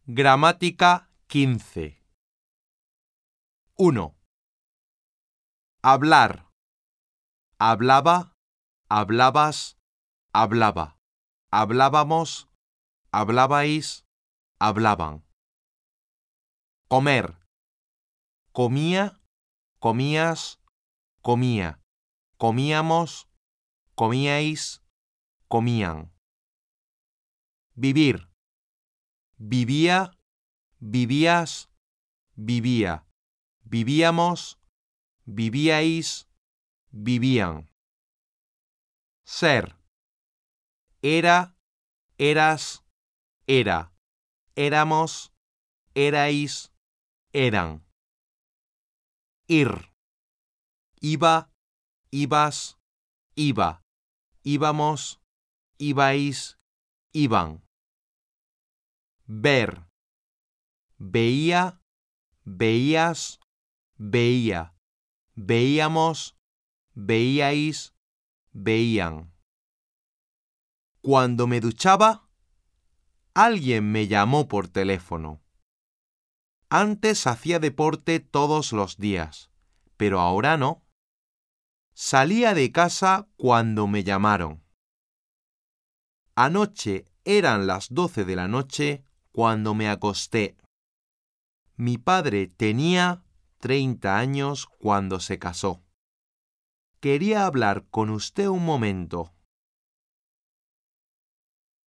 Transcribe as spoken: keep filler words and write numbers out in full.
Gramática quince. uno. Hablar. Hablaba, hablabas, hablaba. Hablábamos, hablabais, hablaban. Comer. Comía, comías, comía. Comíamos, comíais, comían. Vivir. Vivía, vivías, vivía. Vivíamos, vivíais, vivían. Ser. Era, eras, era. Éramos, erais, eran. Ir. Iba, ibas, iba. Íbamos, ibais, iban. Ver. Veía, veías, veía. Veíamos, veíais, veían. Cuando me duchaba, alguien me llamó por teléfono. Antes hacía deporte todos los días, pero ahora no. Salía de casa cuando me llamaron. Anoche eran las doce de la noche cuando me acosté. Mi padre tenía treinta años cuando se casó. Quería hablar con usted un momento.